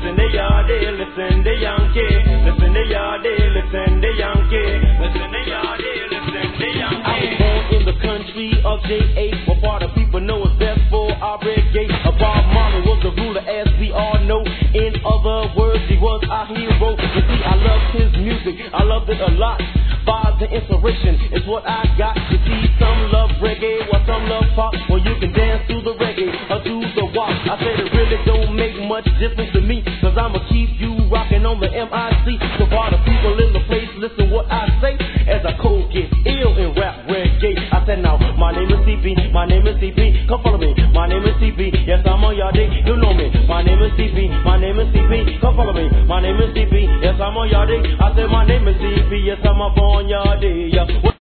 Listen to Yardie, listen to Yankee. Listen to Yardie, listen to Yankee. Listen to Yardie, listen to Yankee. I was born in the country of J.A. where part of people know it's best for our reggae. Bob Marley was the ruler, as we all know. In other words, he was our hero. You see, I loved his music, I loved it a lot. Vibes and inspiration is what I got. You see, some love reggae, while some love pop. Well, you can dance to the reggae or to the wop. I said it really don't make much difference to me, cause I'ma keep you rocking on the MIC. So all the people in the place, listen what I say as I cold get ill in rap reggae. I said now, my name is CP, my name is CP, come follow me. My name is CP, yes I'm on Yardie, you know me. My name is CP, my name is CP, come follow me. My name is CP, yes I'm on Yardie. I said my name is CP, yes I'm up on Yardie. Yeah.